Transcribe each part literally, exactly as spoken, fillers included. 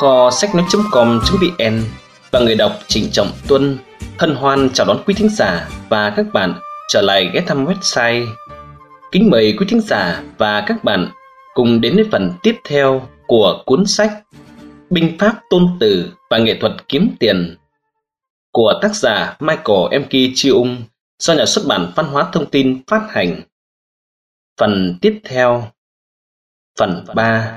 Kho sách nói com.vn và người đọc Trịnh Trọng Tuân hân hoan chào đón quý thính giả và các bạn trở lại ghé thăm website. Kính mời quý thính giả và các bạn cùng đến với phần tiếp theo của cuốn sách Binh pháp tôn tử và nghệ thuật kiếm tiền của tác giả Michael em. Cheung do nhà xuất bản Văn hóa Thông tin phát hành. Phần tiếp theo. Phần ba.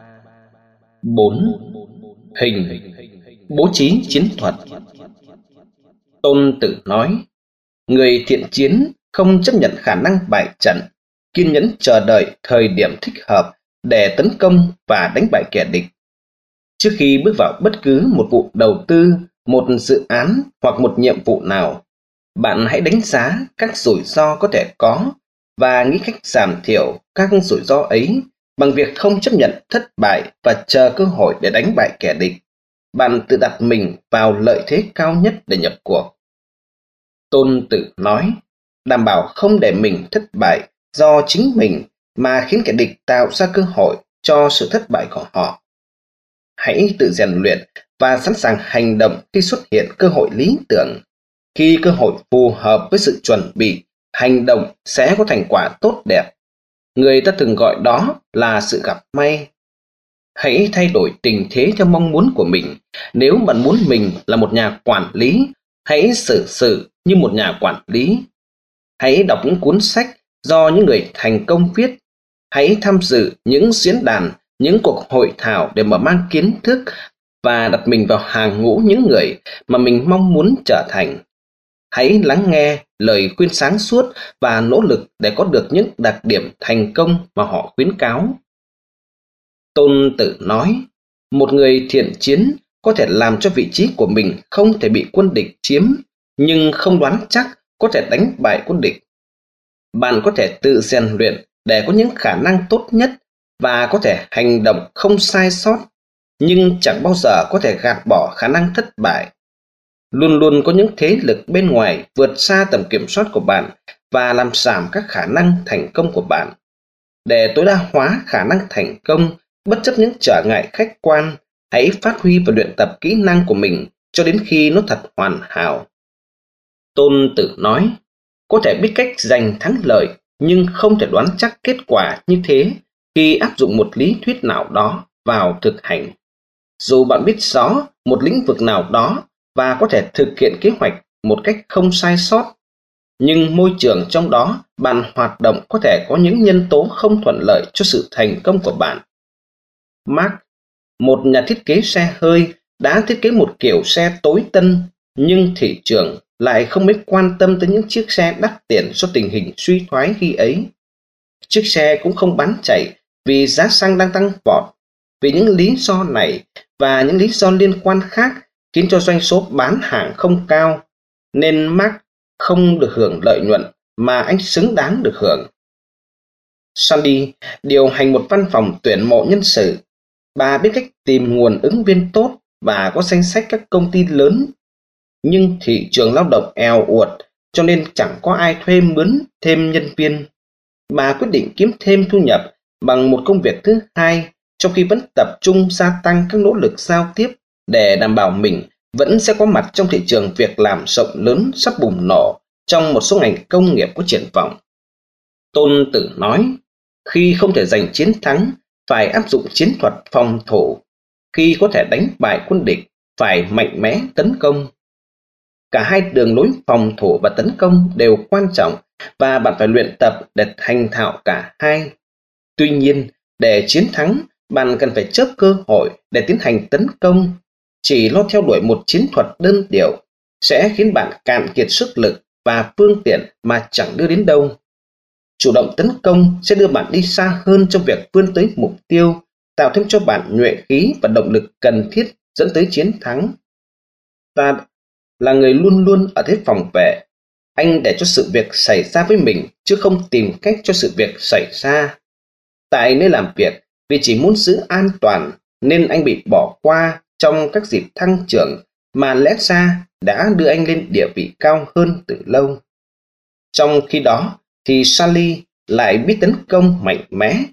bốn. Hình. Bố trí chiến thuật. Tôn Tử nói, người thiện chiến không chấp nhận khả năng bại trận, kiên nhẫn chờ đợi thời điểm thích hợp để tấn công và đánh bại kẻ địch. Trước khi bước vào bất cứ một vụ đầu tư, một dự án hoặc một nhiệm vụ nào, bạn hãy đánh giá các rủi ro có thể có và nghĩ cách giảm thiểu các rủi ro ấy bằng việc không chấp nhận thất bại và chờ cơ hội để đánh bại kẻ địch. Bạn tự đặt mình vào lợi thế cao nhất để nhập cuộc. Tôn Tử nói, đảm bảo không để mình thất bại do chính mình mà khiến kẻ địch tạo ra cơ hội cho sự thất bại của họ. Hãy tự rèn luyện và sẵn sàng hành động khi xuất hiện cơ hội lý tưởng. Khi cơ hội phù hợp với sự chuẩn bị, hành động sẽ có thành quả tốt đẹp. Người ta thường gọi đó là sự gặp may. Hãy thay đổi tình thế theo mong muốn của mình. Nếu bạn muốn mình là một nhà quản lý, hãy xử sự như một nhà quản lý. Hãy đọc những cuốn sách do những người thành công viết. Hãy tham dự những diễn đàn, những cuộc hội thảo để mở mang kiến thức và đặt mình vào hàng ngũ những người mà mình mong muốn trở thành. Hãy lắng nghe lời khuyên sáng suốt và nỗ lực để có được những đặc điểm thành công mà họ khuyến cáo. Tôn Tử nói, một người thiện chiến có thể làm cho vị trí của mình không thể bị quân địch chiếm, nhưng không đoán chắc có thể đánh bại quân địch. Bạn có thể tự rèn luyện để có những khả năng tốt nhất và có thể hành động không sai sót, nhưng chẳng bao giờ có thể gạt bỏ khả năng thất bại. Luôn luôn có những thế lực bên ngoài vượt xa tầm kiểm soát của bạn và làm giảm các khả năng thành công của bạn. Để tối đa hóa khả năng thành công, bất chấp những trở ngại khách quan, hãy phát huy và luyện tập kỹ năng của mình cho đến khi nó thật hoàn hảo. Tôn Tử nói, có thể biết cách giành thắng lợi, nhưng không thể đoán chắc kết quả như thế khi áp dụng một lý thuyết nào đó vào thực hành. Dù bạn biết rõ một lĩnh vực nào đó và có thể thực hiện kế hoạch một cách không sai sót, nhưng môi trường trong đó bạn hoạt động có thể có những nhân tố không thuận lợi cho sự thành công của bạn. Mark, một nhà thiết kế xe hơi, đã thiết kế một kiểu xe tối tân, nhưng thị trường lại không mấy quan tâm tới những chiếc xe đắt tiền do tình hình suy thoái khi ấy. Chiếc xe cũng không bán chạy vì giá xăng đang tăng vọt. Vì những lý do này và những lý do liên quan khác khiến cho doanh số bán hàng không cao, nên Mark không được hưởng lợi nhuận mà anh xứng đáng được hưởng. Sandy điều hành một văn phòng tuyển mộ nhân sự. Bà biết cách tìm nguồn ứng viên tốt và có danh sách các công ty lớn. Nhưng thị trường lao động eo uột, cho nên chẳng có ai thuê mướn thêm nhân viên. Bà quyết định kiếm thêm thu nhập bằng một công việc thứ hai, trong khi vẫn tập trung gia tăng các nỗ lực giao tiếp để đảm bảo mình vẫn sẽ có mặt trong thị trường việc làm rộng lớn sắp bùng nổ trong một số ngành công nghiệp có triển vọng. Tôn Tử nói, khi không thể giành chiến thắng, phải áp dụng chiến thuật phòng thủ. Khi có thể đánh bại quân địch, phải mạnh mẽ tấn công. Cả hai đường lối phòng thủ và tấn công đều quan trọng và bạn phải luyện tập để thành thạo cả hai. Tuy nhiên, để chiến thắng, bạn cần phải chớp cơ hội để tiến hành tấn công. Chỉ lo theo đuổi một chiến thuật đơn điệu sẽ khiến bạn cạn kiệt sức lực và phương tiện mà chẳng đưa đến đâu. Chủ động tấn công sẽ đưa bạn đi xa hơn trong việc vươn tới mục tiêu, tạo thêm cho bạn nhuệ khí và động lực cần thiết dẫn tới chiến thắng. Ta là người luôn luôn ở thế phòng vệ. Anh để cho sự việc xảy ra với mình chứ không tìm cách cho sự việc xảy ra. Tại nơi làm việc, vì chỉ muốn giữ an toàn nên anh bị bỏ qua trong các dịp thăng trưởng mà lẽ ra đã đưa anh lên địa vị cao hơn từ lâu. Trong khi đó thì Sally lại biết tấn công mạnh mẽ.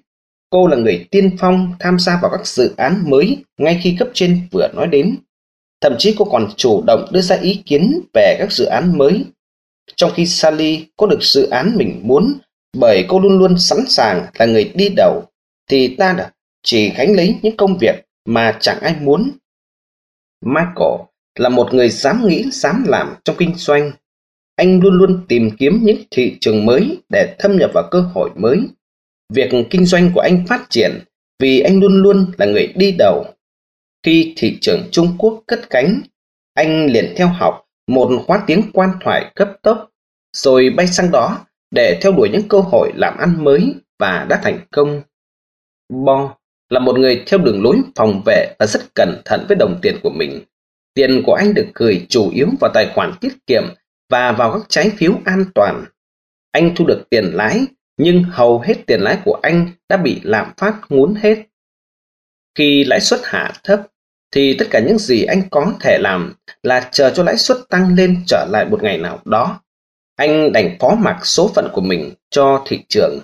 Cô là người tiên phong tham gia vào các dự án mới ngay khi cấp trên vừa nói đến. Thậm chí cô còn chủ động đưa ra ý kiến về các dự án mới. Trong khi Sally có được dự án mình muốn bởi cô luôn luôn sẵn sàng là người đi đầu, thì ta đã chỉ gánh lấy những công việc mà chẳng ai muốn. Michael là một người dám nghĩ, dám làm trong kinh doanh. Anh luôn luôn tìm kiếm những thị trường mới để thâm nhập vào cơ hội mới. Việc kinh doanh của anh phát triển vì anh luôn luôn là người đi đầu. Khi thị trường Trung Quốc cất cánh, anh liền theo học một khóa tiếng quan thoại cấp tốc, rồi bay sang đó để theo đuổi những cơ hội làm ăn mới và đã thành công. Bo là một người theo đường lối phòng vệ và rất cẩn thận với đồng tiền của mình. Tiền của anh được gửi chủ yếu vào tài khoản tiết kiệm và vào các trái phiếu an toàn. Anh thu được tiền lãi, nhưng hầu hết tiền lãi của anh đã bị lạm phát ngốn hết. Khi lãi suất hạ thấp, thì tất cả những gì anh có thể làm là chờ cho lãi suất tăng lên trở lại một ngày nào đó. Anh đành phó mặc số phận của mình cho thị trường.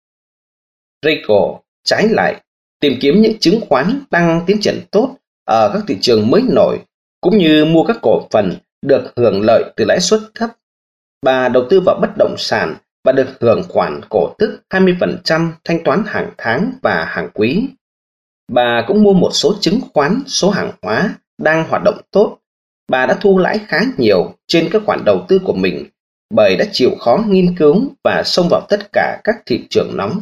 Rachel, trái lại, tìm kiếm những chứng khoán đang tiến triển tốt ở các thị trường mới nổi, cũng như mua các cổ phần được hưởng lợi từ lãi suất thấp. Bà đầu tư vào bất động sản và được hưởng khoản cổ tức hai mươi phần trăm thanh toán hàng tháng và hàng quý. Bà cũng mua một số chứng khoán, số hàng hóa đang hoạt động tốt. Bà đã thu lãi khá nhiều trên các khoản đầu tư của mình bởi đã chịu khó nghiên cứu và xông vào tất cả các thị trường nóng.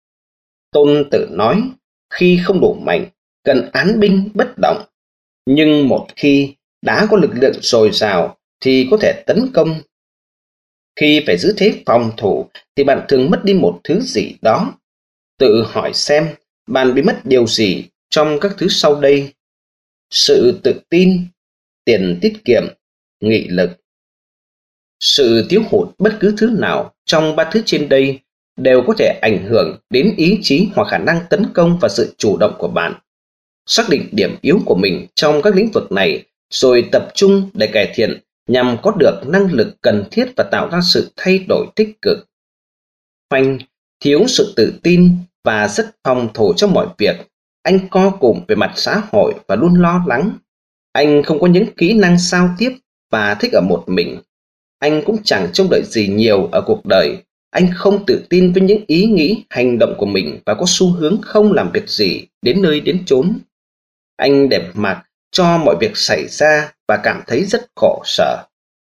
Tôn Tử nói, khi không đủ mạnh, cần án binh bất động. Nhưng một khi đã có lực lượng dồi dào thì có thể tấn công. Khi phải giữ thế phòng thủ thì bạn thường mất đi một thứ gì đó. Tự hỏi xem bạn bị mất điều gì trong các thứ sau đây: sự tự tin, tiền tiết kiệm, nghị lực. Sự thiếu hụt bất cứ thứ nào trong ba thứ trên đây đều có thể ảnh hưởng đến ý chí hoặc khả năng tấn công và sự chủ động của bạn. Xác định điểm yếu của mình trong các lĩnh vực này, rồi tập trung để cải thiện nhằm có được năng lực cần thiết và tạo ra sự thay đổi tích cực. Phanh thiếu sự tự tin và rất phòng thủ trong mọi việc. Anh co cụm về mặt xã hội và luôn lo lắng. Anh không có những kỹ năng giao tiếp và thích ở một mình. Anh cũng chẳng trông đợi gì nhiều ở cuộc đời. Anh không tự tin với những ý nghĩ, hành động của mình và có xu hướng không làm việc gì đến nơi đến chốn. Anh để mặc cho mọi việc xảy ra và cảm thấy rất khổ sở.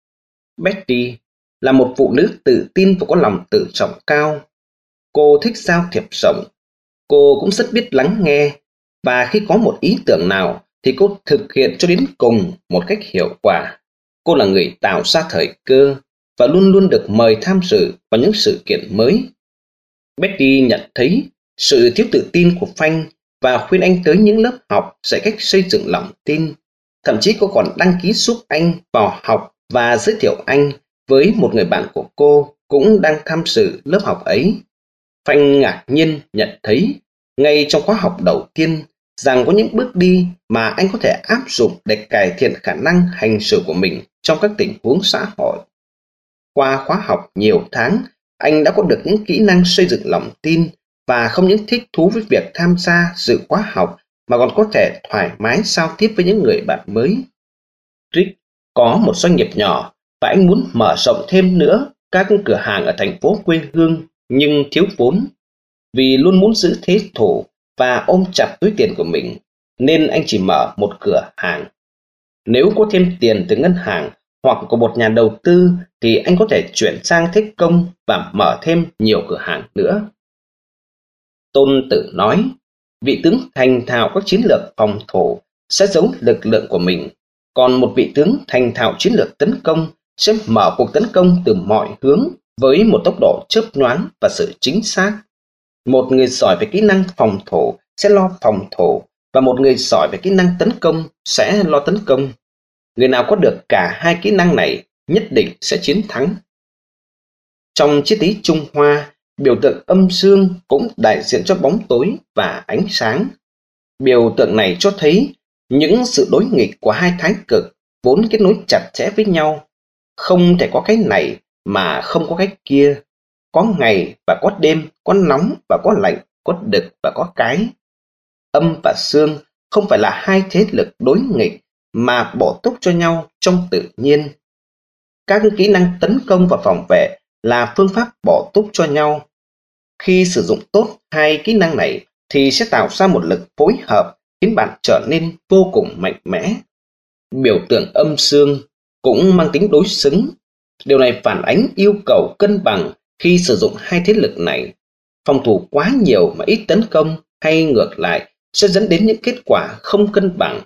Betty là một phụ nữ tự tin và có lòng tự trọng cao. Cô thích giao thiệp rộng. Cô cũng rất biết lắng nghe, và khi có một ý tưởng nào thì cô thực hiện cho đến cùng một cách hiệu quả. Cô là người tạo ra thời cơ và luôn luôn được mời tham dự vào những sự kiện mới. Betty nhận thấy sự thiếu tự tin của Phanh và khuyên anh tới những lớp học dạy cách xây dựng lòng tin. Thậm chí cô còn đăng ký giúp anh vào học và giới thiệu anh với một người bạn của cô cũng đang tham dự lớp học ấy. Phanh ngạc nhiên nhận thấy ngay trong khóa học đầu tiên rằng có những bước đi mà anh có thể áp dụng để cải thiện khả năng hành xử của mình trong các tình huống xã hội. Qua khóa học nhiều tháng, anh đã có được những kỹ năng xây dựng lòng tin và không những thích thú với việc tham gia dự khóa học mà còn có thể thoải mái giao tiếp với những người bạn mới. Rick có một doanh nghiệp nhỏ và anh muốn mở rộng thêm nữa các cửa hàng ở thành phố quê hương nhưng thiếu vốn. Vì luôn muốn giữ thế thủ và ôm chặt túi tiền của mình, nên anh chỉ mở một cửa hàng. Nếu có thêm tiền từ ngân hàng hoặc của một nhà đầu tư thì anh có thể chuyển sang thế công và mở thêm nhiều cửa hàng nữa. Tôn Tử nói, vị tướng thành thạo các chiến lược phòng thủ sẽ giấu lực lượng của mình, còn một vị tướng thành thạo chiến lược tấn công sẽ mở cuộc tấn công từ mọi hướng với một tốc độ chớp nhoáng và sự chính xác. Một người giỏi về kỹ năng phòng thủ sẽ lo phòng thủ, và một người giỏi về kỹ năng tấn công sẽ lo tấn công. Người nào có được cả hai kỹ năng này nhất định sẽ chiến thắng. Trong triết lý Trung Hoa, biểu tượng âm dương cũng đại diện cho bóng tối và ánh sáng. Biểu tượng này cho thấy những sự đối nghịch của hai thái cực vốn kết nối chặt chẽ với nhau. Không thể có cái này mà không có cái kia. Có ngày và có đêm, có nóng và có lạnh, có đực và có cái. Âm và dương không phải là hai thế lực đối nghịch mà bổ túc cho nhau trong tự nhiên. Các kỹ năng tấn công và phòng vệ là phương pháp bổ túc cho nhau. Khi sử dụng tốt hai kỹ năng này thì sẽ tạo ra một lực phối hợp khiến bạn trở nên vô cùng mạnh mẽ. Biểu tượng âm dương cũng mang tính đối xứng. Điều này phản ánh yêu cầu cân bằng khi sử dụng hai thế lực này. Phòng thủ quá nhiều mà ít tấn công hay ngược lại sẽ dẫn đến những kết quả không cân bằng.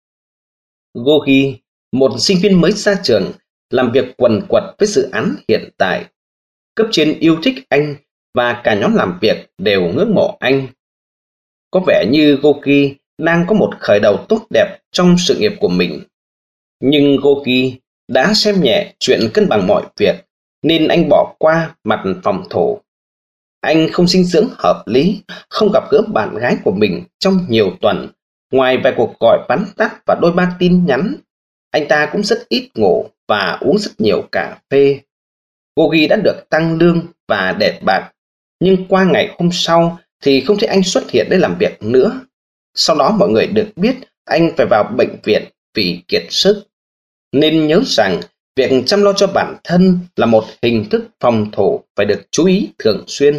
Gogi, một sinh viên mới ra trường, làm việc quần quật với dự án hiện tại. Cấp trên yêu thích anh và cả nhóm làm việc đều ngưỡng mộ anh. Có vẻ như Gogi đang có một khởi đầu tốt đẹp trong sự nghiệp của mình. Nhưng Gogi đã xem nhẹ chuyện cân bằng mọi việc nên anh bỏ qua mặt phòng thủ. Anh không dinh dưỡng hợp lý, không gặp gỡ bạn gái của mình trong nhiều tuần. Ngoài vài cuộc gọi vắn tắt và đôi ba tin nhắn, anh ta cũng rất ít ngủ và uống rất nhiều cà phê. Gogi đã được tăng lương và đệt bạc, nhưng qua ngày hôm sau thì không thấy anh xuất hiện để làm việc nữa. Sau đó mọi người được biết anh phải vào bệnh viện vì kiệt sức. Nên nhớ rằng việc chăm lo cho bản thân là một hình thức phòng thủ phải được chú ý thường xuyên.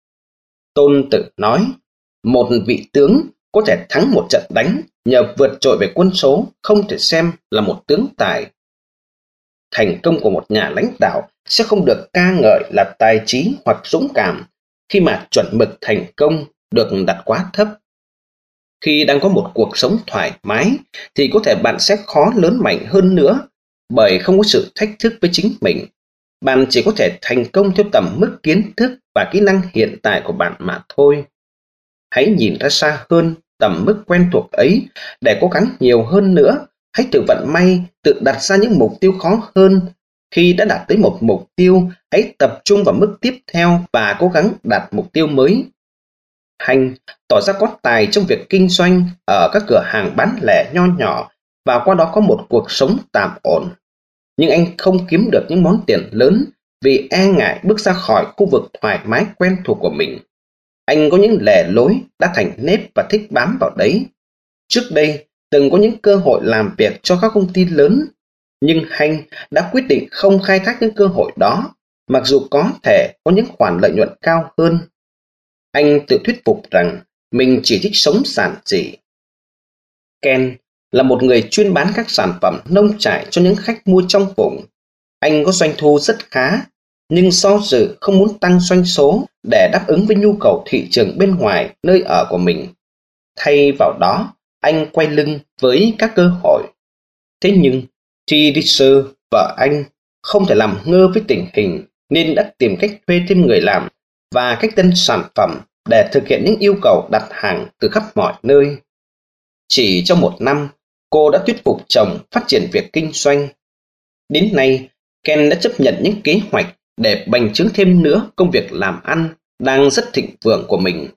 Tôn Tử nói, một vị tướng có thể thắng một trận đánh nhờ vượt trội về quân số không thể xem là một tướng tài. Thành công của một nhà lãnh đạo sẽ không được ca ngợi là tài trí hoặc dũng cảm khi mà chuẩn mực thành công được đặt quá thấp. Khi đang có một cuộc sống thoải mái thì có thể bạn sẽ khó lớn mạnh hơn nữa bởi không có sự thách thức với chính mình. Bạn chỉ có thể thành công theo tầm mức kiến thức và kỹ năng hiện tại của bạn mà thôi. Hãy nhìn ra xa hơn tầm mức quen thuộc ấy để cố gắng nhiều hơn nữa. Hãy thử vận may, tự đặt ra những mục tiêu khó hơn. Khi đã đạt tới một mục tiêu, hãy tập trung vào mức tiếp theo và cố gắng đạt mục tiêu mới. Hành tỏ ra có tài trong việc kinh doanh ở các cửa hàng bán lẻ nho nhỏ và qua đó có một cuộc sống tạm ổn. Nhưng anh không kiếm được những món tiền lớn vì e ngại bước ra khỏi khu vực thoải mái quen thuộc của mình. Anh có những lề lối đã thành nếp và thích bám vào đấy. Trước đây, từng có những cơ hội làm việc cho các công ty lớn, nhưng Hành đã quyết định không khai thác những cơ hội đó, mặc dù có thể có những khoản lợi nhuận cao hơn. Anh tự thuyết phục rằng mình chỉ thích sống giản dị. Ken là một người chuyên bán các sản phẩm nông trại cho những khách mua trong vùng. Anh có doanh thu rất khá, nhưng do dự không muốn tăng doanh số để đáp ứng với nhu cầu thị trường bên ngoài nơi ở của mình. Thay vào đó, anh quay lưng với các cơ hội. Thế nhưng, Theresa, vợ anh, không thể làm ngơ với tình hình nên đã tìm cách thuê thêm người làm và cách tân sản phẩm để thực hiện những yêu cầu đặt hàng từ khắp mọi nơi. Chỉ trong một năm, cô đã thuyết phục chồng phát triển việc kinh doanh. Đến nay, Ken đã chấp nhận những kế hoạch để bành trướng thêm nữa công việc làm ăn đang rất thịnh vượng của mình.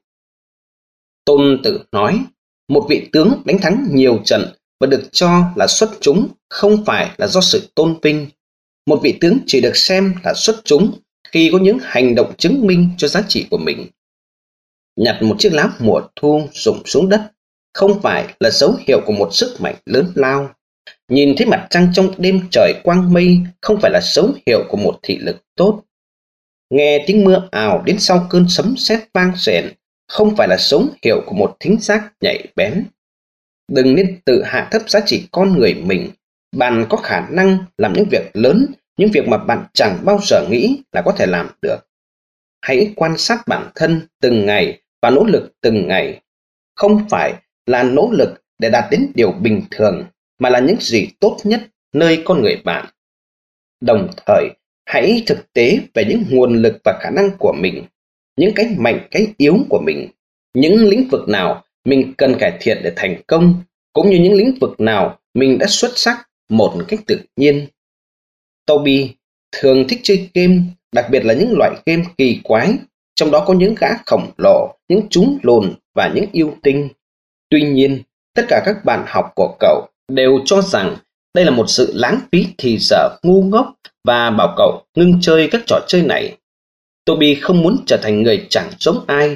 Tôn Tử nói, một vị tướng đánh thắng nhiều trận và được cho là xuất chúng không phải là do sự tôn vinh. Một vị tướng chỉ được xem là xuất chúng khi có những hành động chứng minh cho giá trị của mình. Nhặt một chiếc lá mùa thu rụng xuống đất không phải là dấu hiệu của một sức mạnh lớn lao. Nhìn thấy mặt trăng trong đêm trời quang mây không phải là dấu hiệu của một thị lực tốt. Nghe tiếng mưa ào đến sau cơn sấm sét vang rền không phải là dấu hiệu của một thính giác nhạy bén. Đừng nên tự hạ thấp giá trị con người mình. Bạn có khả năng làm những việc lớn, những việc mà bạn chẳng bao giờ nghĩ là có thể làm được. Hãy quan sát bản thân từng ngày và nỗ lực từng ngày. Không phải là nỗ lực để đạt đến điều bình thường, mà là những gì tốt nhất nơi con người bạn. Đồng thời, hãy thực tế về những nguồn lực và khả năng của mình, những cái mạnh cái yếu của mình, những lĩnh vực nào mình cần cải thiện để thành công, cũng như những lĩnh vực nào mình đã xuất sắc một cách tự nhiên. Toby thường thích chơi game, đặc biệt là những loại game kỳ quái, trong đó có những gã khổng lồ, những chúng lùn và những yêu tinh. Tuy nhiên, tất cả các bạn học của cậu đều cho rằng đây là một sự lãng phí thì giờ ngu ngốc và bảo cậu ngưng chơi các trò chơi này. Toby không muốn trở thành người chẳng giống ai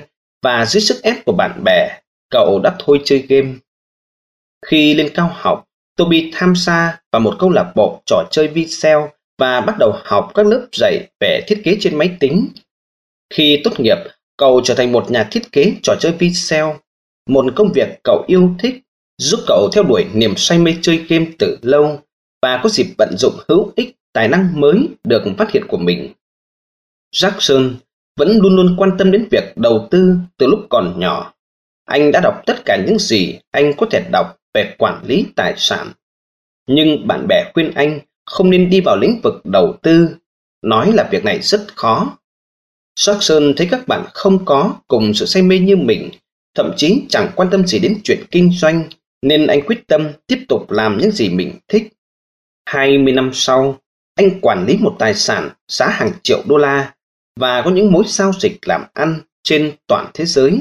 và dưới sức ép của bạn bè, cậu đã thôi chơi game. Khi lên cao học, Toby tham gia vào một câu lạc bộ trò chơi video và bắt đầu học các lớp dạy về thiết kế trên máy tính. Khi tốt nghiệp, cậu trở thành một nhà thiết kế trò chơi video, một công việc cậu yêu thích, giúp cậu theo đuổi niềm say mê chơi game từ lâu và có dịp vận dụng hữu ích tài năng mới được phát hiện của mình. Jackson vẫn luôn luôn quan tâm đến việc đầu tư từ lúc còn nhỏ. Anh đã đọc tất cả những gì anh có thể đọc về quản lý tài sản. Nhưng bạn bè khuyên anh không nên đi vào lĩnh vực đầu tư, nói là việc này rất khó. Jackson thấy các bạn không có cùng sự say mê như mình, thậm chí chẳng quan tâm gì đến chuyện kinh doanh, nên anh quyết tâm tiếp tục làm những gì mình thích. hai mươi năm sau, anh quản lý một tài sản giá hàng triệu đô la và có những mối giao dịch làm ăn trên toàn thế giới.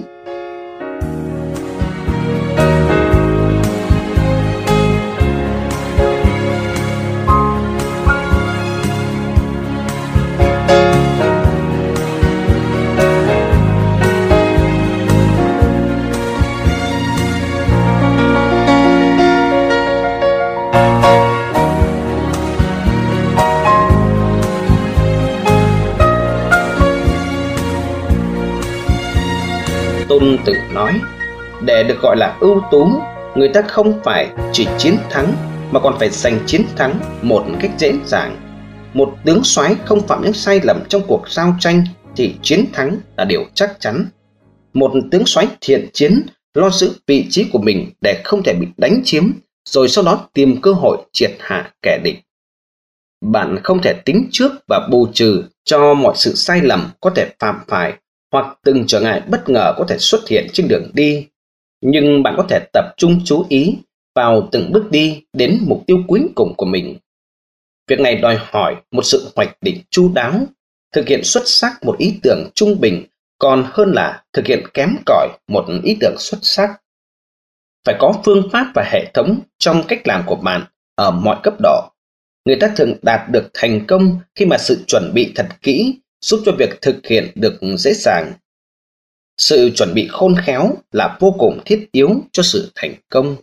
Tôn Tử nói, để được gọi là ưu tú, người ta không phải chỉ chiến thắng mà còn phải giành chiến thắng một cách dễ dàng. Một tướng soái không phạm những sai lầm trong cuộc giao tranh thì chiến thắng là điều chắc chắn. Một tướng soái thiện chiến lo giữ vị trí của mình để không thể bị đánh chiếm, rồi sau đó tìm cơ hội triệt hạ kẻ địch. Bạn không thể tính trước và bù trừ cho mọi sự sai lầm có thể phạm phải hoặc từng trở ngại bất ngờ có thể xuất hiện trên đường đi, nhưng bạn có thể tập trung chú ý vào từng bước đi đến mục tiêu cuối cùng của mình. Việc này đòi hỏi một sự hoạch định chu đáo. Thực hiện xuất sắc một ý tưởng trung bình còn hơn là thực hiện kém cỏi một ý tưởng xuất sắc. Phải có phương pháp và hệ thống trong cách làm của bạn ở mọi cấp độ. Người ta thường đạt được thành công khi mà sự chuẩn bị thật kỹ giúp cho việc thực hiện được dễ dàng. Sự chuẩn bị khôn khéo là vô cùng thiết yếu cho sự thành công.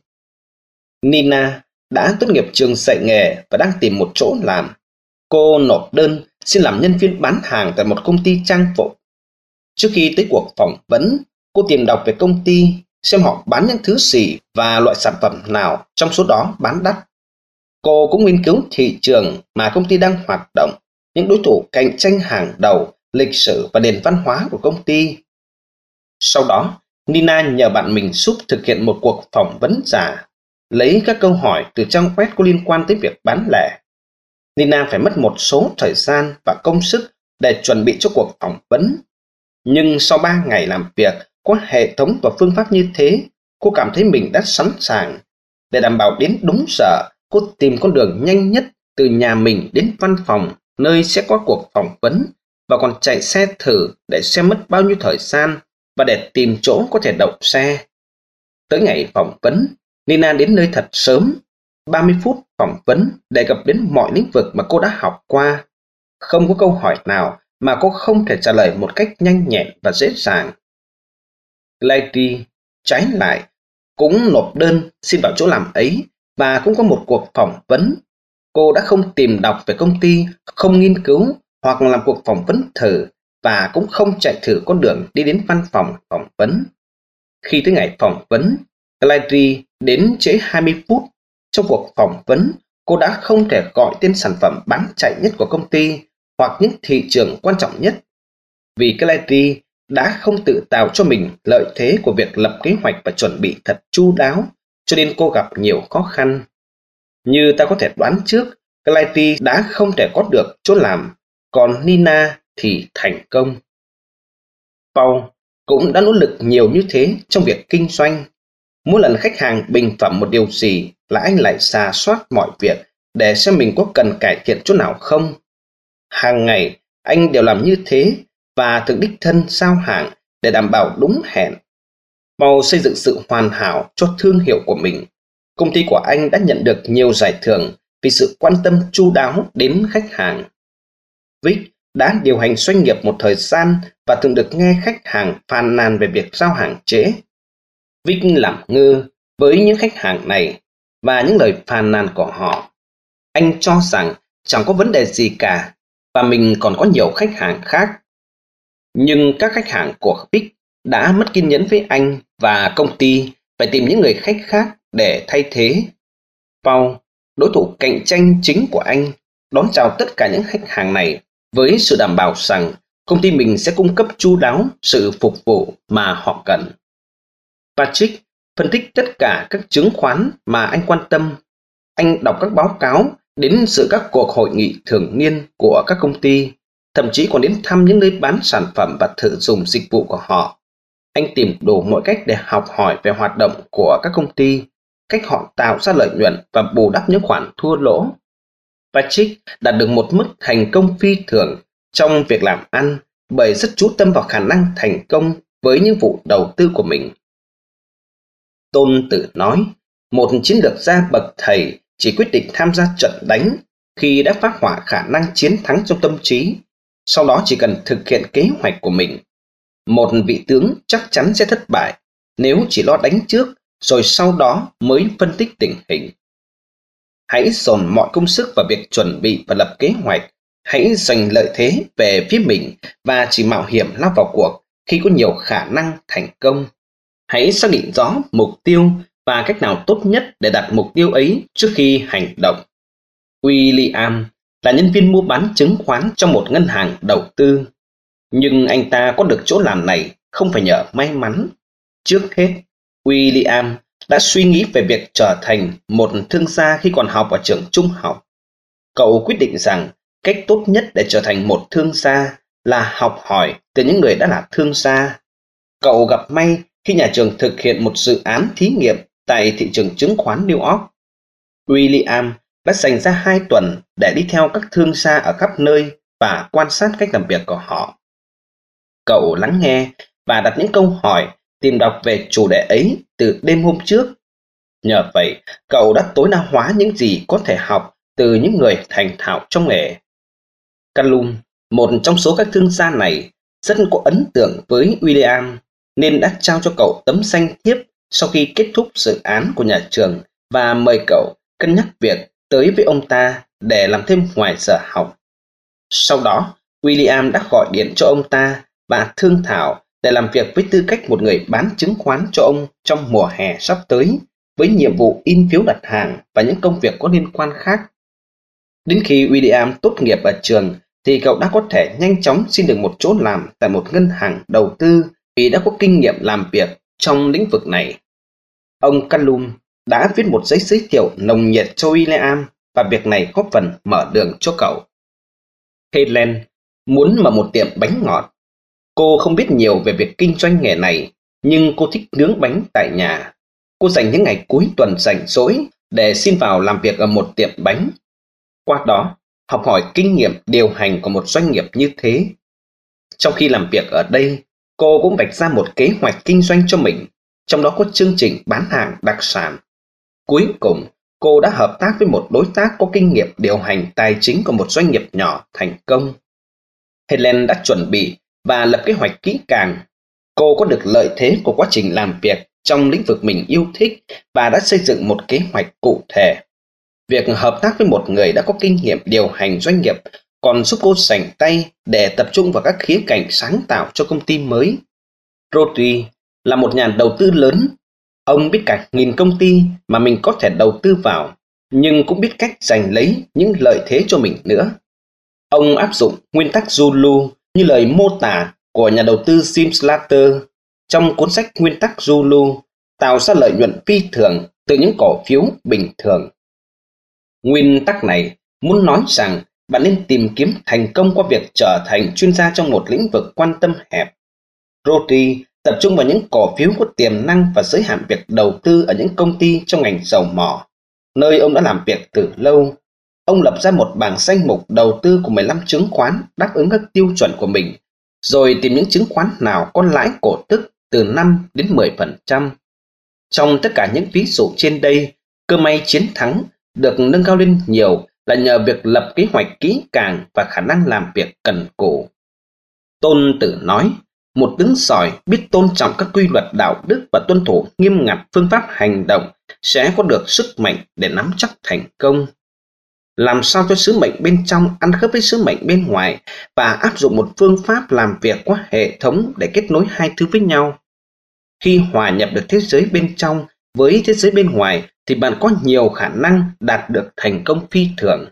Nina đã tốt nghiệp trường dạy nghề và đang tìm một chỗ làm. Cô nộp đơn xin làm nhân viên bán hàng tại một công ty trang phục. Trước khi tới cuộc phỏng vấn, cô tìm đọc về công ty, xem họ bán những thứ gì và loại sản phẩm nào trong số đó bán đắt. Cô cũng nghiên cứu thị trường mà công ty đang hoạt động, những đối thủ cạnh tranh hàng đầu, lịch sử và nền văn hóa của công ty. Sau đó, Nina nhờ bạn mình giúp thực hiện một cuộc phỏng vấn giả, lấy các câu hỏi từ trang web có liên quan tới việc bán lẻ. Nina phải mất một số thời gian và công sức để chuẩn bị cho cuộc phỏng vấn. Nhưng sau ba ngày làm việc, có hệ thống và phương pháp như thế, cô cảm thấy mình đã sẵn sàng. Để đảm bảo đến đúng giờ, cô tìm con đường nhanh nhất từ nhà mình đến văn phòng nơi sẽ có cuộc phỏng vấn và còn chạy xe thử để xem mất bao nhiêu thời gian và để tìm chỗ có thể đậu xe. Tới ngày phỏng vấn, Nina đến nơi thật sớm, ba mươi phút phỏng vấn đề cập đến mọi lĩnh vực mà cô đã học qua. Không có câu hỏi nào mà cô không thể trả lời một cách nhanh nhẹn và dễ dàng. Lady, trái lại, cũng nộp đơn xin vào chỗ làm ấy và cũng có một cuộc phỏng vấn. Cô đã không tìm đọc về công ty, không nghiên cứu hoặc làm cuộc phỏng vấn thử và cũng không chạy thử con đường đi đến văn phòng phỏng vấn. Khi tới ngày phỏng vấn, Lady đến trễ hai mươi phút. Trong cuộc phỏng vấn, cô đã không thể gọi tên sản phẩm bán chạy nhất của công ty hoặc những thị trường quan trọng nhất. Vì Lady đã không tự tạo cho mình lợi thế của việc lập kế hoạch và chuẩn bị thật chu đáo, cho nên cô gặp nhiều khó khăn. Như ta có thể đoán trước, Lady đã không thể có được chỗ làm, còn Nina thì thành công. Paul cũng đã nỗ lực nhiều như thế trong việc kinh doanh. Mỗi lần khách hàng bình phẩm một điều gì là anh lại rà soát mọi việc để xem mình có cần cải thiện chỗ nào không. Hàng ngày anh đều làm như thế và thường đích thân giao hàng để đảm bảo đúng hẹn. Paul xây dựng sự hoàn hảo cho thương hiệu của mình. Công ty của anh đã nhận được nhiều giải thưởng vì sự quan tâm chu đáo đến khách hàng. Vic đã điều hành doanh nghiệp một thời gian và thường được nghe khách hàng phàn nàn về việc giao hàng trễ. Vinh làm ngơ với những khách hàng này và những lời phàn nàn của họ. Anh cho rằng chẳng có vấn đề gì cả và mình còn có nhiều khách hàng khác. Nhưng các khách hàng của Vic đã mất kiên nhẫn với anh và công ty phải tìm những người khách khác để thay thế. Paul, đối thủ cạnh tranh chính của anh, đón chào tất cả những khách hàng này với sự đảm bảo rằng công ty mình sẽ cung cấp chu đáo sự phục vụ mà họ cần. Patrick phân tích tất cả các chứng khoán mà anh quan tâm. Anh đọc các báo cáo, đến dự các cuộc hội nghị thường niên của các công ty, thậm chí còn đến thăm những nơi bán sản phẩm và thử dùng dịch vụ của họ. Anh tìm đủ mọi cách để học hỏi về hoạt động của các công ty, cách họ tạo ra lợi nhuận và bù đắp những khoản thua lỗ. Patrick đạt được một mức thành công phi thường trong việc làm ăn bởi rất chú tâm vào khả năng thành công với những vụ đầu tư của mình. Tôn Tử nói, một chiến lược gia bậc thầy chỉ quyết định tham gia trận đánh khi đã phác họa khả năng chiến thắng trong tâm trí, sau đó chỉ cần thực hiện kế hoạch của mình. Một vị tướng chắc chắn sẽ thất bại nếu chỉ lo đánh trước rồi sau đó mới phân tích tình hình. Hãy dồn mọi công sức vào việc chuẩn bị và lập kế hoạch. Hãy giành lợi thế về phía mình và chỉ mạo hiểm lao vào cuộc khi có nhiều khả năng thành công. Hãy xác định rõ mục tiêu và cách nào tốt nhất để đạt mục tiêu ấy trước khi hành động. William là nhân viên mua bán chứng khoán trong một ngân hàng đầu tư. Nhưng anh ta có được chỗ làm này không phải nhờ may mắn. Trước hết, William đã suy nghĩ về việc trở thành một thương gia khi còn học ở trường trung học. Cậu quyết định rằng cách tốt nhất để trở thành một thương gia là học hỏi từ những người đã là thương gia. Cậu gặp may khi nhà trường thực hiện một dự án thí nghiệm tại thị trường chứng khoán New York. William đã dành ra hai tuần để đi theo các thương gia ở khắp nơi và quan sát cách làm việc của họ. Cậu lắng nghe và đặt những câu hỏi, tìm đọc về chủ đề ấy từ đêm hôm trước. Nhờ vậy, cậu đã tối đa hóa những gì có thể học từ những người thành thạo trong nghề. Callum, một trong số các thương gia này, rất có ấn tượng với William nên đã trao cho cậu tấm danh thiếp sau khi kết thúc dự án của nhà trường và mời cậu cân nhắc việc tới với ông ta để làm thêm ngoài giờ học. Sau đó, William đã gọi điện cho ông ta và thương thảo để làm việc với tư cách một người bán chứng khoán cho ông trong mùa hè sắp tới, với nhiệm vụ in phiếu đặt hàng và những công việc có liên quan khác. Đến khi William tốt nghiệp ở trường thì cậu đã có thể nhanh chóng xin được một chỗ làm tại một ngân hàng đầu tư vì đã có kinh nghiệm làm việc trong lĩnh vực này. Ông Callum đã viết một giấy giới thiệu nồng nhiệt cho William và việc này góp phần mở đường cho cậu. Helen muốn mở một tiệm bánh ngọt. Cô không biết nhiều về việc kinh doanh nghề này, nhưng cô thích nướng bánh tại nhà. Cô dành những ngày cuối tuần rảnh rỗi để xin vào làm việc ở một tiệm bánh. Qua đó, học hỏi kinh nghiệm điều hành của một doanh nghiệp như thế. Trong khi làm việc ở đây, cô cũng vạch ra một kế hoạch kinh doanh cho mình, trong đó có chương trình bán hàng đặc sản. Cuối cùng, cô đã hợp tác với một đối tác có kinh nghiệm điều hành tài chính của một doanh nghiệp nhỏ thành công. Helen đã chuẩn bị và lập kế hoạch kỹ càng. Cô có được lợi thế của quá trình làm việc trong lĩnh vực mình yêu thích và đã xây dựng một kế hoạch cụ thể. Việc hợp tác với một người đã có kinh nghiệm điều hành doanh nghiệp còn giúp cô rảnh tay để tập trung vào các khía cạnh sáng tạo cho công ty mới. Roti là một nhà đầu tư lớn. Ông biết cả nghìn công ty mà mình có thể đầu tư vào, nhưng cũng biết cách giành lấy những lợi thế cho mình nữa. Ông áp dụng nguyên tắc Zulu như lời mô tả của nhà đầu tư Jim Slater trong cuốn sách Nguyên tắc Zulu, tạo ra lợi nhuận phi thường từ những cổ phiếu bình thường. Nguyên tắc này muốn nói rằng bạn nên tìm kiếm thành công qua việc trở thành chuyên gia trong một lĩnh vực quan tâm hẹp. Roti tập trung vào những cổ phiếu có tiềm năng và giới hạn việc đầu tư ở những công ty trong ngành dầu mỏ, nơi ông đã làm việc từ lâu. Ông lập ra một bảng danh mục đầu tư của mười lăm chứng khoán đáp ứng các tiêu chuẩn của mình, rồi tìm những chứng khoán nào có lãi cổ tức từ năm đến mười phần trăm. Trong tất cả những ví dụ trên đây, cơ may chiến thắng được nâng cao lên nhiều là nhờ việc lập kế hoạch kỹ càng và khả năng làm việc cần cù. Tôn Tử nói, một tướng giỏi biết tôn trọng các quy luật đạo đức và tuân thủ nghiêm ngặt phương pháp hành động sẽ có được sức mạnh để nắm chắc thành công. Làm sao cho sứ mệnh bên trong ăn khớp với sứ mệnh bên ngoài và áp dụng một phương pháp làm việc có hệ thống để kết nối hai thứ với nhau. Khi hòa nhập được thế giới bên trong với thế giới bên ngoài thì bạn có nhiều khả năng đạt được thành công phi thường.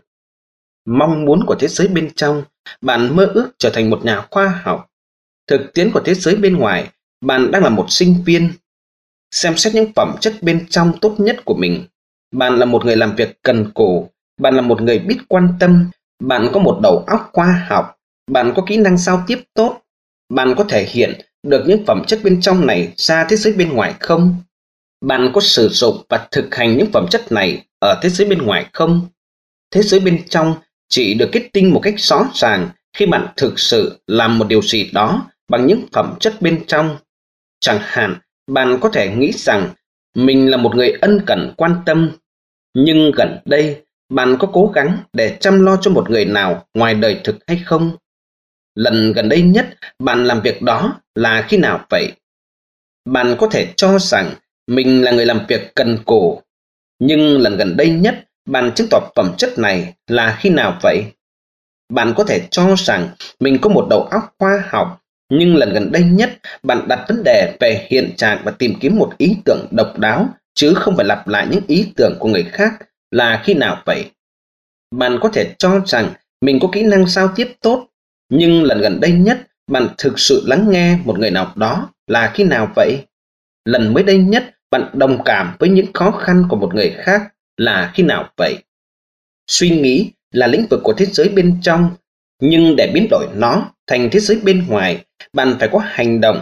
Mong muốn của thế giới bên trong, bạn mơ ước trở thành một nhà khoa học. Thực tiễn của thế giới bên ngoài, bạn đang là một sinh viên. Xem xét những phẩm chất bên trong tốt nhất của mình. Bạn là một người làm việc cần cù, bạn là một người biết quan tâm, bạn có một đầu óc khoa học, bạn có kỹ năng giao tiếp tốt, bạn có thể hiện được những phẩm chất bên trong này ra thế giới bên ngoài không? Bạn có sử dụng và thực hành những phẩm chất này ở thế giới bên ngoài không? Thế giới bên trong chỉ được kết tinh một cách rõ ràng khi bạn thực sự làm một điều gì đó bằng những phẩm chất bên trong. Chẳng hạn, bạn có thể nghĩ rằng mình là một người ân cần quan tâm, nhưng gần đây bạn có cố gắng để chăm lo cho một người nào ngoài đời thực hay không? Lần gần đây nhất bạn làm việc đó là khi nào vậy? Bạn có thể cho rằng mình là người làm việc cần cù, nhưng lần gần đây nhất bạn chứng tỏ phẩm chất này là khi nào vậy? Bạn có thể cho rằng mình có một đầu óc khoa học, nhưng lần gần đây nhất bạn đặt vấn đề về hiện trạng và tìm kiếm một ý tưởng độc đáo, chứ không phải lặp lại những ý tưởng của người khác là khi nào vậy? Bạn có thể cho rằng mình có kỹ năng giao tiếp tốt, nhưng lần gần đây nhất bạn thực sự lắng nghe một người nào đó là khi nào vậy? Lần mới đây nhất bạn đồng cảm với những khó khăn của một người khác là khi nào vậy? Suy nghĩ là lĩnh vực của thế giới bên trong, nhưng để biến đổi nó thành thế giới bên ngoài, bạn phải có hành động.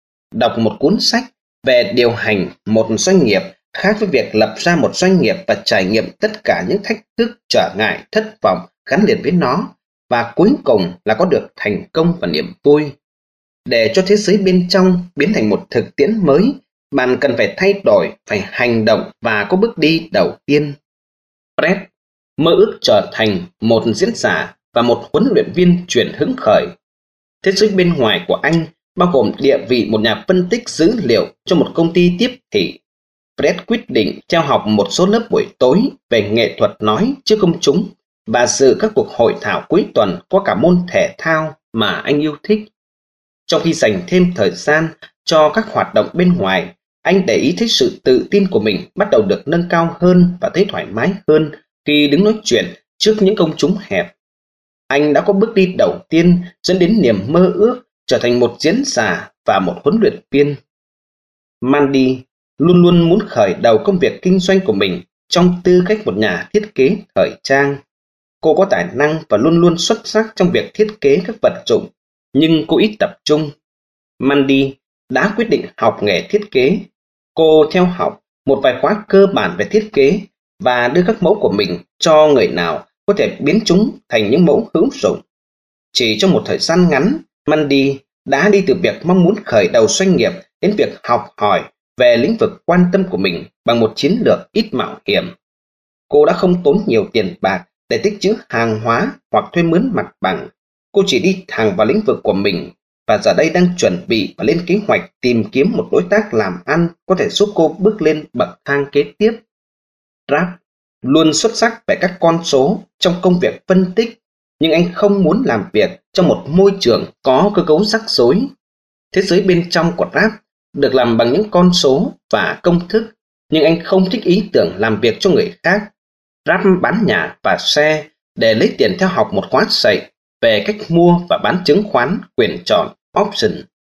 Đọc một cuốn sách về điều hành một doanh nghiệp khác với việc lập ra một doanh nghiệp và trải nghiệm tất cả những thách thức, trở ngại, thất vọng gắn liền với nó, và cuối cùng là có được thành công và niềm vui. Để cho thế giới bên trong biến thành một thực tiễn mới, bạn cần phải thay đổi, phải hành động và có bước đi đầu tiên. Brett mơ ước trở thành một diễn giả và một huấn luyện viên truyền hứng khởi. Thế giới bên ngoài của anh bao gồm địa vị một nhà phân tích dữ liệu cho một công ty tiếp thị. Brett quyết định theo học một số lớp buổi tối về nghệ thuật nói trước công chúng và dự các cuộc hội thảo cuối tuần qua cả môn thể thao mà anh yêu thích. Trong khi dành thêm thời gian cho các hoạt động bên ngoài, anh để ý thấy sự tự tin của mình bắt đầu được nâng cao hơn và thấy thoải mái hơn khi đứng nói chuyện trước những công chúng hẹp. Anh đã có bước đi đầu tiên dẫn đến niềm mơ ước trở thành một diễn giả và một huấn luyện viên. Mandy luôn luôn muốn khởi đầu công việc kinh doanh của mình trong tư cách một nhà thiết kế thời trang. Cô có tài năng và luôn luôn xuất sắc trong việc thiết kế các vật dụng, nhưng cô ít tập trung. Mandy đã quyết định học nghề thiết kế. Cô theo học một vài khóa cơ bản về thiết kế và đưa các mẫu của mình cho người nào có thể biến chúng thành những mẫu hữu dụng. Chỉ trong một thời gian ngắn, Mandy đã đi từ việc mong muốn khởi đầu doanh nghiệp đến việc học hỏi về lĩnh vực quan tâm của mình bằng một chiến lược ít mạo hiểm. Cô đã không tốn nhiều tiền bạc để tích trữ hàng hóa hoặc thuê mướn mặt bằng. Cô chỉ đi thẳng vào lĩnh vực của mình và giờ đây đang chuẩn bị và lên kế hoạch tìm kiếm một đối tác làm ăn có thể giúp cô bước lên bậc thang kế tiếp. Rap luôn xuất sắc về các con số trong công việc phân tích, nhưng anh không muốn làm việc trong một môi trường có cơ cấu rắc rối. Thế giới bên trong của Rap được làm bằng những con số và công thức, nhưng anh không thích ý tưởng làm việc cho người khác. Rap bán nhà và xe để lấy tiền theo học một khóa dạy về cách mua và bán chứng khoán, quyền chọn, option.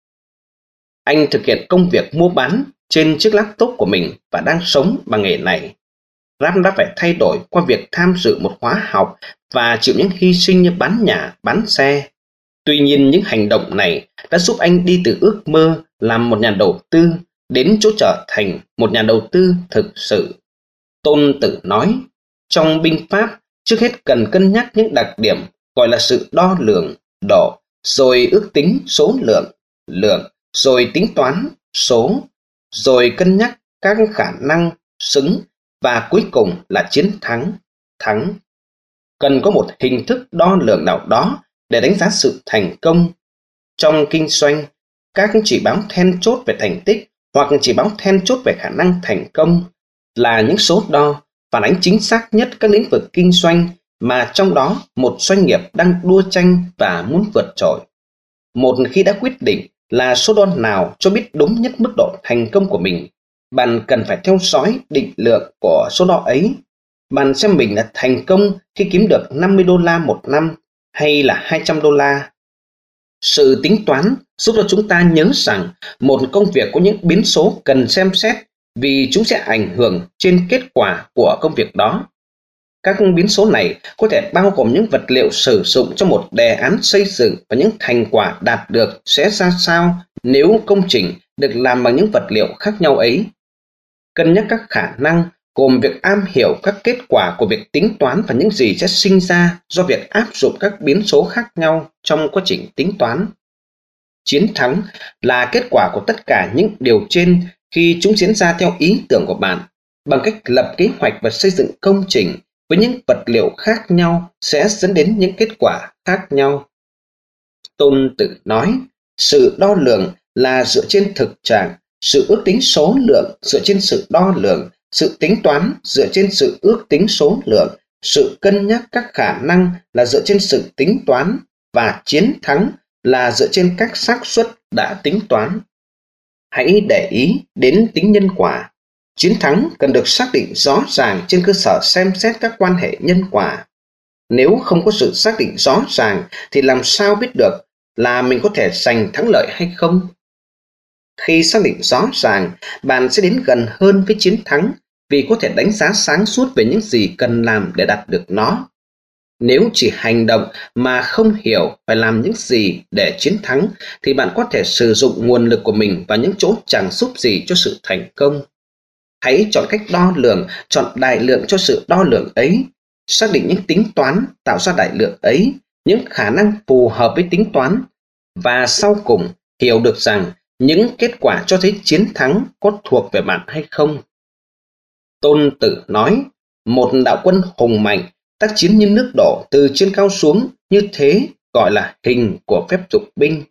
Anh thực hiện công việc mua bán trên chiếc laptop của mình và đang sống bằng nghề này. Rap đã phải thay đổi qua việc tham dự một khóa học và chịu những hy sinh như bán nhà, bán xe. Tuy nhiên những hành động này đã giúp anh đi từ ước mơ làm một nhà đầu tư đến chỗ trở thành một nhà đầu tư thực sự. Tôn Tử nói, trong binh pháp trước hết cần cân nhắc những đặc điểm gọi là sự đo lường, độ, rồi ước tính số lượng, lượng, rồi tính toán, số, rồi cân nhắc các khả năng, xứng, và cuối cùng là chiến thắng, thắng. cần có một hình thức đo lường nào đó để đánh giá sự thành công. Trong kinh doanh, các chỉ báo then chốt về thành tích hoặc chỉ báo then chốt về khả năng thành công là những số đo phản ánh chính xác nhất các lĩnh vực kinh doanh mà trong đó một doanh nghiệp đang đua tranh và muốn vượt trội. Một khi đã quyết định là số đo nào cho biết đúng nhất mức độ thành công của mình, bạn cần phải theo dõi định lượng của số đo ấy. Bạn xem mình đã thành công khi kiếm được năm mươi đô la một năm hay là hai trăm đô la. Sự tính toán giúp cho chúng ta nhớ rằng một công việc có những biến số cần xem xét vì chúng sẽ ảnh hưởng trên kết quả của công việc đó. Các biến số này có thể bao gồm những vật liệu sử dụng cho một đề án xây dựng và những thành quả đạt được sẽ ra sao nếu công trình được làm bằng những vật liệu khác nhau ấy. Cân nhắc các khả năng gồm việc am hiểu các kết quả của việc tính toán và những gì sẽ sinh ra do việc áp dụng các biến số khác nhau trong quá trình tính toán. Chiến thắng là kết quả của tất cả những điều trên khi chúng diễn ra theo ý tưởng của bạn, bằng cách lập kế hoạch và xây dựng công trình với những vật liệu khác nhau sẽ dẫn đến những kết quả khác nhau. Tôn Tử nói, sự đo lường là dựa trên thực trạng, sự ước tính số lượng dựa trên sự đo lường, sự tính toán dựa trên sự ước tính số lượng, sự cân nhắc các khả năng là dựa trên sự tính toán, và chiến thắng là dựa trên các xác suất đã tính toán. Hãy để ý đến tính nhân quả. Chiến thắng cần được xác định rõ ràng trên cơ sở xem xét các quan hệ nhân quả. Nếu không có sự xác định rõ ràng thì làm sao biết được là mình có thể giành thắng lợi hay không? Khi xác định rõ ràng, bạn sẽ đến gần hơn với chiến thắng vì có thể đánh giá sáng suốt về những gì cần làm để đạt được nó. Nếu chỉ hành động mà không hiểu phải làm những gì để chiến thắng thì bạn có thể sử dụng nguồn lực của mình vào những chỗ chẳng giúp gì cho sự thành công. Hãy chọn cách đo lường, chọn đại lượng cho sự đo lường ấy, xác định những tính toán tạo ra đại lượng ấy, những khả năng phù hợp với tính toán, và sau cùng hiểu được rằng những kết quả cho thấy chiến thắng có thuộc về bạn hay không. Tôn Tử nói, một đạo quân hùng mạnh tác chiến như nước đổ từ trên cao xuống, như thế gọi là hình của phép dụng binh.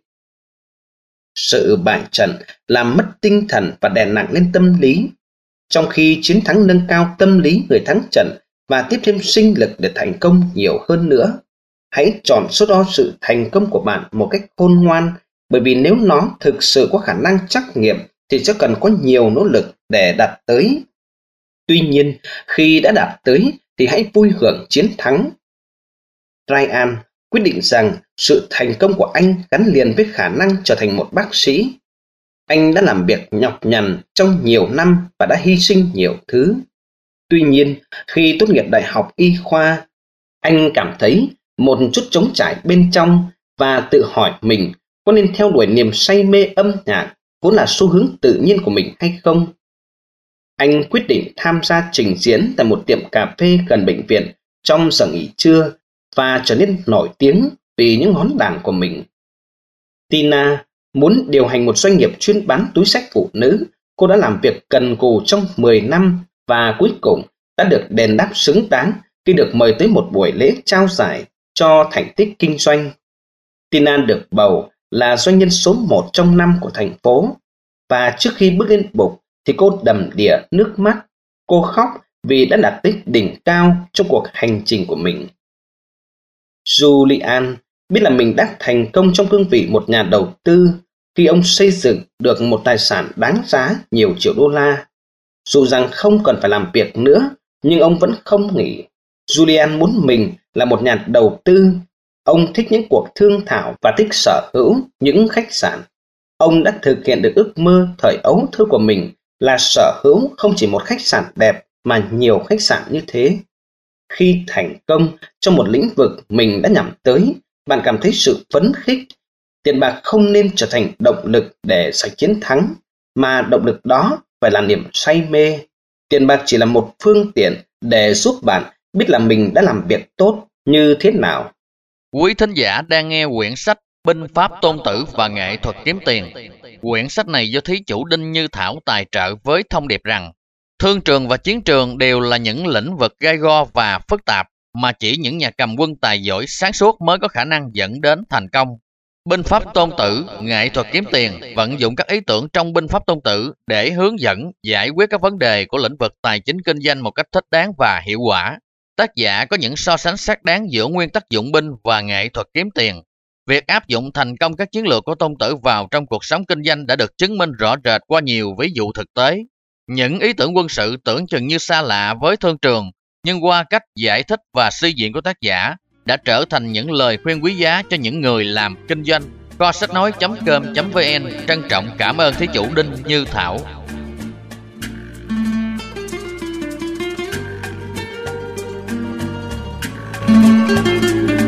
Sự bại trận làm mất tinh thần và đè nặng lên tâm lý, trong khi chiến thắng nâng cao tâm lý người thắng trận và tiếp thêm sinh lực để thành công nhiều hơn nữa. Hãy chọn số đo sự thành công của bạn một cách khôn ngoan, bởi vì nếu nó thực sự có khả năng trắc nghiệm thì sẽ cần có nhiều nỗ lực để đạt tới. Tuy nhiên, khi đã đạt tới thì hãy vui hưởng chiến thắng. Ryan quyết định rằng sự thành công của anh gắn liền với khả năng trở thành một bác sĩ. Anh đã làm việc nhọc nhằn trong nhiều năm và đã hy sinh nhiều thứ. Tuy nhiên, khi tốt nghiệp đại học y khoa, anh cảm thấy một chút trống trải bên trong và tự hỏi mình có nên theo đuổi niềm say mê âm nhạc vốn là xu hướng tự nhiên của mình hay không. Anh quyết định tham gia trình diễn tại một tiệm cà phê gần bệnh viện trong giờ nghỉ trưa và trở nên nổi tiếng vì những ngón đàn của mình. Tina muốn điều hành một doanh nghiệp chuyên bán túi xách phụ nữ. Cô đã làm việc cần cù trong mười năm và cuối cùng đã được đền đáp xứng đáng khi được mời tới một buổi lễ trao giải cho thành tích kinh doanh. Tina được bầu là doanh nhân số một trong năm của thành phố, và trước khi bước lên bục thì cô đầm đìa nước mắt. Cô khóc vì đã đạt tới đỉnh cao trong cuộc hành trình của mình. Julian biết là mình đã thành công trong cương vị một nhà đầu tư khi ông xây dựng được một tài sản đáng giá nhiều triệu đô la. Dù rằng không cần phải làm việc nữa, nhưng ông vẫn không nghỉ. Julian muốn mình là một nhà đầu tư. Ông thích những cuộc thương thảo và thích sở hữu những khách sạn. Ông đã thực hiện được ước mơ thời ấu thơ của mình là sở hữu không chỉ một khách sạn đẹp mà nhiều khách sạn như thế. Khi thành công trong một lĩnh vực mình đã nhắm tới, bạn cảm thấy sự phấn khích. Tiền bạc không nên trở thành động lực để giành chiến thắng, mà động lực đó phải là niềm say mê. Tiền bạc chỉ là một phương tiện để giúp bạn biết là mình đã làm việc tốt như thế nào. Quý thính giả đang nghe quyển sách Binh pháp Tôn Tử và nghệ thuật kiếm tiền. Quyển sách này do thí chủ Đinh Như Thảo tài trợ với thông điệp rằng thương trường và chiến trường đều là những lĩnh vực gai go và phức tạp. mà chỉ những nhà cầm quân tài giỏi sáng suốt mới có khả năng dẫn đến thành công. Binh pháp Tôn Tử, nghệ thuật kiếm tiền, vận dụng các ý tưởng trong binh pháp Tôn Tử để hướng dẫn, giải quyết các vấn đề của lĩnh vực tài chính kinh doanh một cách thích đáng và hiệu quả. Tác giả có những so sánh xác đáng giữa nguyên tắc dụng binh và nghệ thuật kiếm tiền. Việc áp dụng thành công các chiến lược của Tôn Tử vào trong cuộc sống kinh doanh đã được chứng minh rõ rệt qua nhiều ví dụ thực tế. Những ý tưởng quân sự tưởng chừng như xa lạ với thương trường, nhưng qua cách giải thích và suy diễn của tác giả đã trở thành những lời khuyên quý giá cho những người làm kinh doanh. Kho sách nói chấm com chấm vn trân trọng cảm ơn thí chủ Đinh Như Thảo. Thank you.